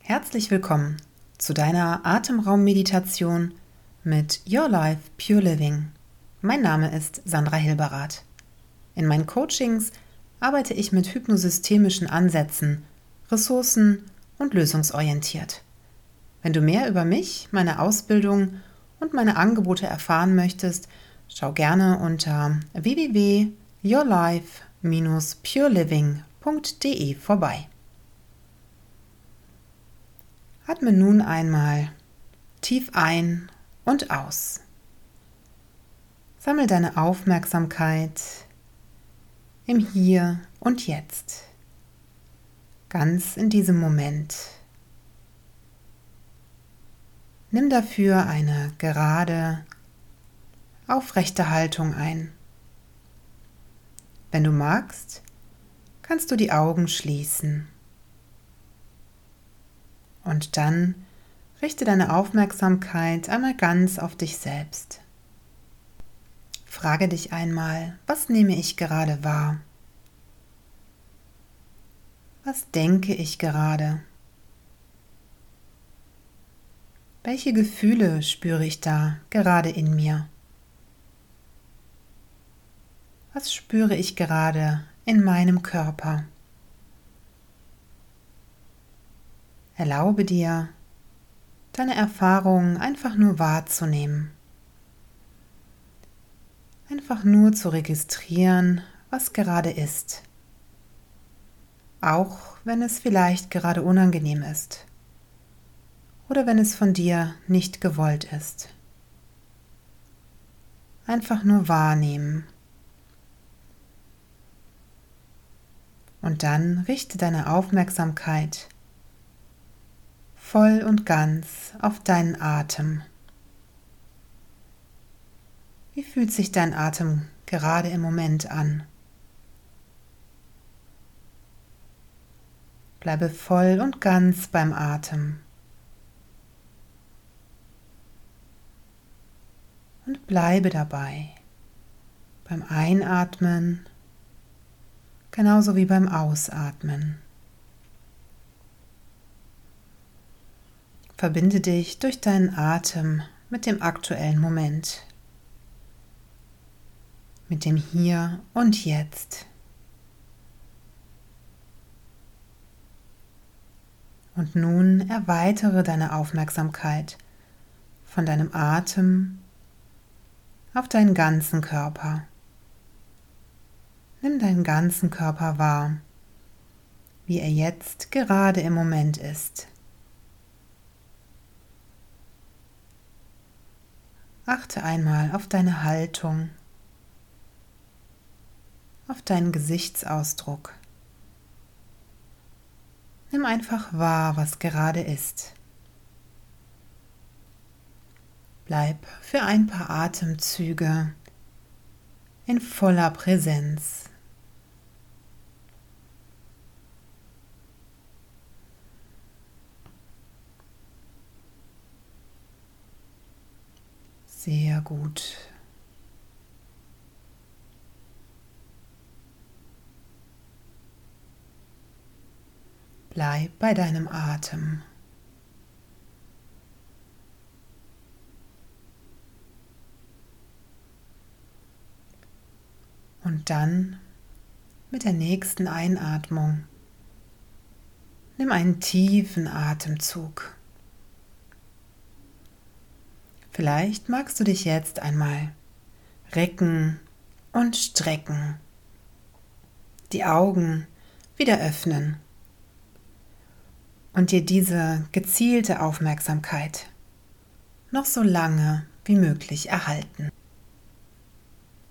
Herzlich willkommen zu deiner Atemraummeditation mit Your Life Pure Living. Mein Name ist Sandra Hilberath. In meinen Coachings arbeite ich mit hypnosystemischen Ansätzen, ressourcen- und lösungsorientiert. Wenn du mehr über mich, meine Ausbildung und meine Angebote erfahren möchtest, schau gerne unter www.yourlife-pureliving.de vorbei. Atme nun einmal tief ein und aus. Sammle deine Aufmerksamkeit im Hier und Jetzt, ganz in diesem Moment. Nimm dafür eine gerade, aufrechte Haltung ein. Wenn du magst, kannst du die Augen schließen. Und dann richte deine Aufmerksamkeit einmal ganz auf dich selbst. Frage dich einmal, was nehme ich gerade wahr? Was denke ich gerade? Welche Gefühle spüre ich da gerade in mir? Was spüre ich gerade in meinem Körper? Erlaube dir, deine Erfahrungen einfach nur wahrzunehmen. Einfach nur zu registrieren, was gerade ist. Auch wenn es vielleicht gerade unangenehm ist. Oder wenn es von dir nicht gewollt ist. Einfach nur wahrnehmen. Und dann richte deine Aufmerksamkeit voll und ganz auf deinen Atem. Wie fühlt sich dein Atem gerade im Moment an? Bleibe voll und ganz beim Atem. Und bleibe dabei. Beim Einatmen, genauso wie beim Ausatmen. Verbinde dich durch deinen Atem mit dem aktuellen Moment, mit dem Hier und Jetzt. Und nun erweitere deine Aufmerksamkeit von deinem Atem auf deinen ganzen Körper. Nimm deinen ganzen Körper wahr, wie er jetzt gerade im Moment ist. Achte einmal auf deine Haltung, auf deinen Gesichtsausdruck. Nimm einfach wahr, was gerade ist. Bleib für ein paar Atemzüge in voller Präsenz. Sehr gut. Bleib bei deinem Atem. Und dann mit der nächsten Einatmung nimm einen tiefen Atemzug. Vielleicht magst du dich jetzt einmal recken und strecken, die Augen wieder öffnen und dir diese gezielte Aufmerksamkeit noch so lange wie möglich erhalten.